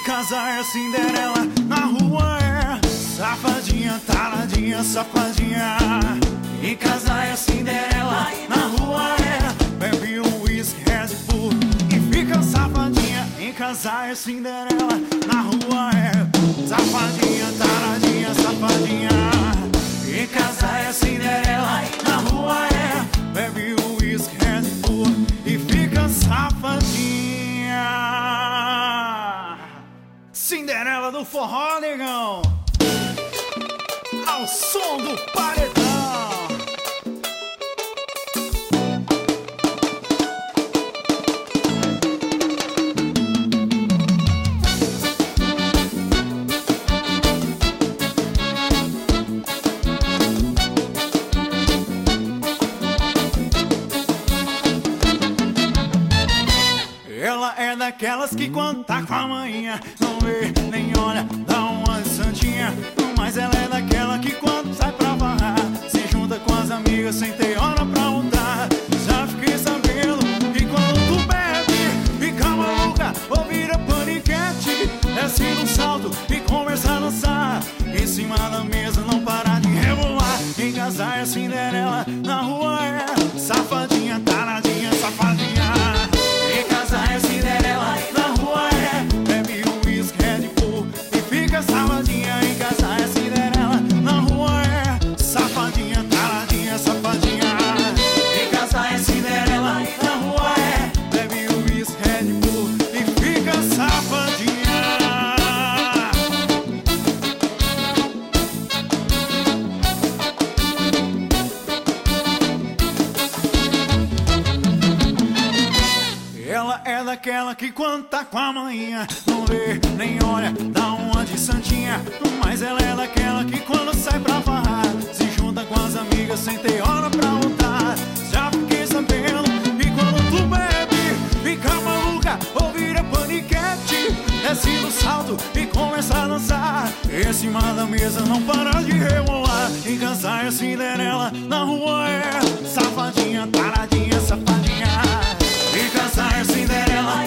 casar é Cinderela, na rua é safadinha, taradinha, safadinha. E casar é Cinderela, na rua é bebe um whisky, Red Bull e fica safadinha. E casar é Cinderela, na rua é safadinha, taradinha, safadinha. E casar é Cinderela, na rua é bebe um whisky, Red Bull e fica safadinha. Cinderela do forró, negão, ao som do paredão. Ela é daquelas que quando tá com a manhã não vê nem olha, dá uma de santinha. Mas ela é daquela que quando sai pra barrar se junta com as amigas sem ter hora pra voltar. Já fiquei sabendo que quando tu bebe fica maluca ou vira paniquete, desce no salto e começa a dançar em cima da mesa, não para de rebolar. Em casar é Cinderela, na rua é safadinha, taradinha, safadinha. Em casar é Cinderela, na rua é bebe um whisky, Red Bull e fica safadinha. Em casar é Cinderela, na rua é safadinha, taradinha, safadinha. Em casar é Cinderela, na rua é bebe um whisky, Red Bull e fica safadinha. Ela é daquela que quando tá com a manhã não vê nem olha, dá uma de santinha. Mas ela é daquela que quando sai pra farrar se junta com as amigas sem ter hora pra voltar. Já fiquei sabendo que quando tu bebe fica maluca ou vira paniquete, desce no salto e começa a dançar em cima da mesa, não para de rebolar. Em casar é Cinderela, na rua é safadinha, taradinha, safadinha. E casar é Cinderela,